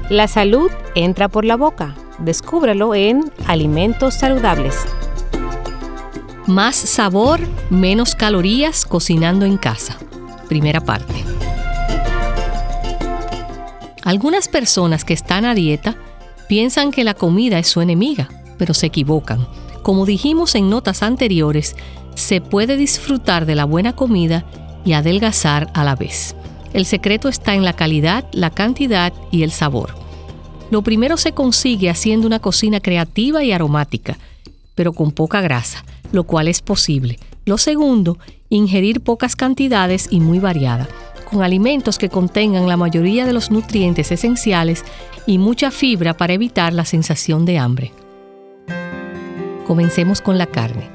La salud entra por la boca. Descúbrelo en Alimentos Saludables. Más sabor, menos calorías cocinando en casa. Primera parte. Algunas personas que están a dieta piensan que la comida es su enemiga, pero se equivocan. Como dijimos en notas anteriores, se puede disfrutar de la buena comida y adelgazar a la vez. El secreto está en la calidad, la cantidad y el sabor. Lo primero se consigue haciendo una cocina creativa y aromática, pero con poca grasa, lo cual es posible. Lo segundo, ingerir pocas cantidades y muy variada, con alimentos que contengan la mayoría de los nutrientes esenciales y mucha fibra para evitar la sensación de hambre. Comencemos con la carne.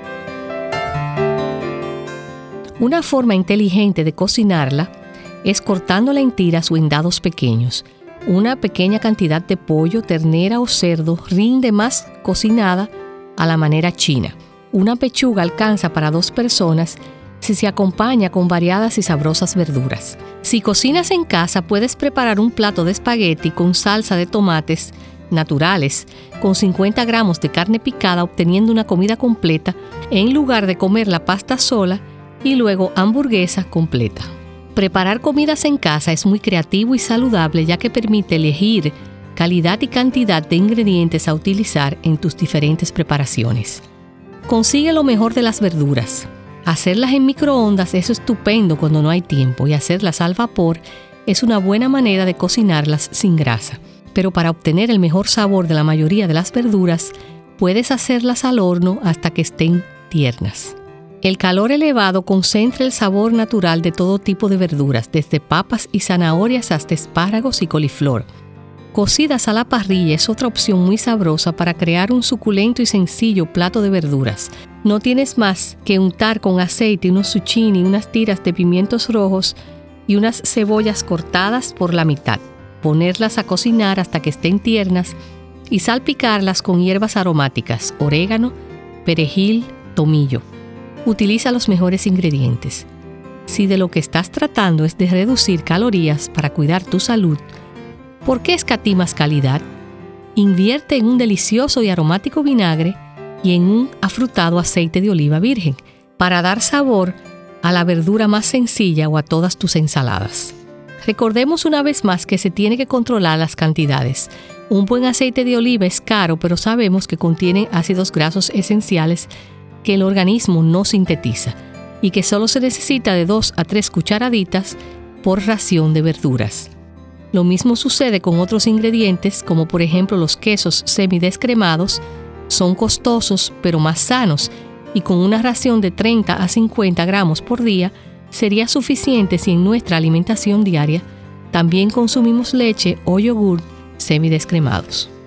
Una forma inteligente de cocinarla es cortándola en tiras o en dados pequeños. Una pequeña cantidad de pollo, ternera o cerdo rinde más cocinada a la manera china. Una pechuga alcanza para 2 personas si se acompaña con variadas y sabrosas verduras. Si cocinas en casa, puedes preparar un plato de espagueti con salsa de tomates naturales, con 50 gramos de carne picada, obteniendo una comida completa en lugar de comer la pasta sola y luego hamburguesa completa. Preparar comidas en casa es muy creativo y saludable, ya que permite elegir calidad y cantidad de ingredientes a utilizar en tus diferentes preparaciones. Consigue lo mejor de las verduras. Hacerlas en microondas es estupendo cuando no hay tiempo, y hacerlas al vapor es una buena manera de cocinarlas sin grasa. Pero para obtener el mejor sabor de la mayoría de las verduras, puedes hacerlas al horno hasta que estén tiernas. El calor elevado concentra el sabor natural de todo tipo de verduras, desde papas y zanahorias hasta espárragos y coliflor. Cocidas a la parrilla es otra opción muy sabrosa para crear un suculento y sencillo plato de verduras. No tienes más que untar con aceite unos zucchini, unas tiras de pimientos rojos y unas cebollas cortadas por la mitad. Ponerlas a cocinar hasta que estén tiernas y salpicarlas con hierbas aromáticas, orégano, perejil, tomillo. Utiliza los mejores ingredientes. Si de lo que estás tratando es de reducir calorías para cuidar tu salud, ¿por qué escatimas calidad? Invierte en un delicioso y aromático vinagre y en un afrutado aceite de oliva virgen para dar sabor a la verdura más sencilla o a todas tus ensaladas. Recordemos una vez más que se tiene que controlar las cantidades. Un buen aceite de oliva es caro, pero sabemos que contiene ácidos grasos esenciales que el organismo no sintetiza y que solo se necesita de 2 a 3 cucharaditas por ración de verduras. Lo mismo sucede con otros ingredientes, como por ejemplo los quesos semidescremados. Son costosos pero más sanos, y con una ración de 30 a 50 gramos por día sería suficiente si en nuestra alimentación diaria también consumimos leche o yogur semidescremados.